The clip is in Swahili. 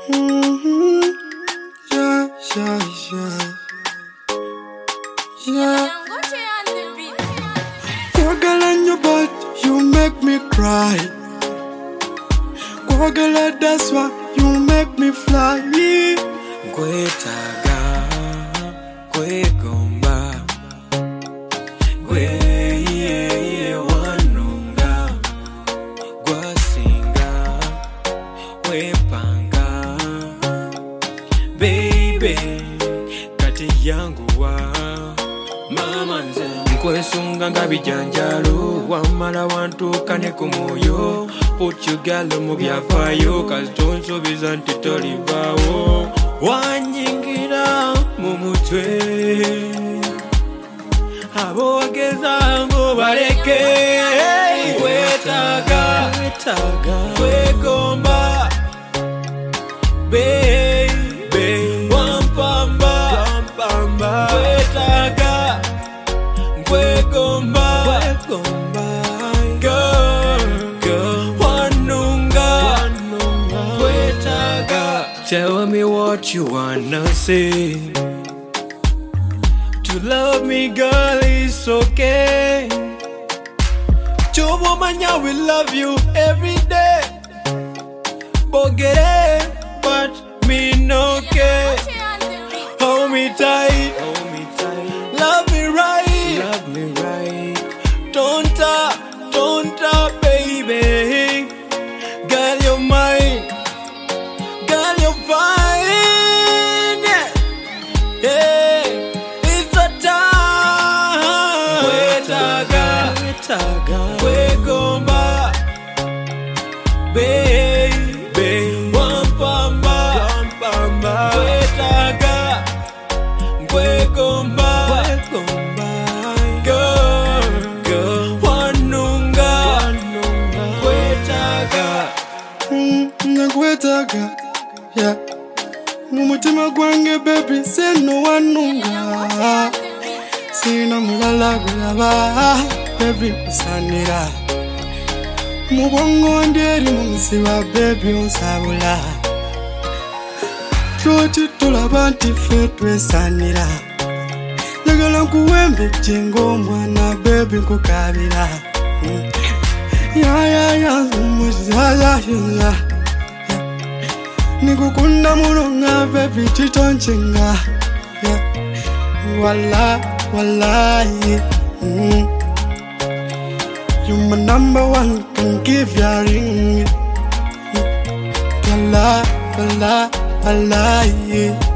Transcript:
Yeah, yeah, yeah. Yeah. Go girl on your butt, you make me cry. Go girl, that's why you make me fly. Kwetaga, kwegomba, kwe wanunga, gwasinga, wepanga, baby, kati yangu wa mama nze nkwesunga nga bijanjalo wamala wantuuka ne ku mwoyo put you girl mu byafaayo kazitonsobiza nti tolivaawo wanyingira mu mutwe aboogeza ngo baleke kwetaaga kwegomba baby wampamba kwetaaga kwegomba girl wanunga kwetaaga. Tell me what you wanna say. To love me girl is okay. Chobo manya will love you every day. Bogere but me no care. Hold me tight, love me right, don't stop, baby. Girl, you're mine, girl, you're fine. Yeah, it's a time. Kwetaga, kwegomba, baby, wampamba, kwetaga, kwegomba, girl, wanunga, kwetaga. Nakwetaga, yeah. Mumutima gwange baby seno wanunga. Sina mulala kulaba baby kusanira. Mubongo nderi mumsiwa baby unsabula. Troti tulaba nti ffe twesanira. Njagala nkuwembe jengo mwana baby nkukabira. Ya muzaya nikukunda mulunga baby chitonchenga. Wallahi you my number one, can give ya ring. Wallahi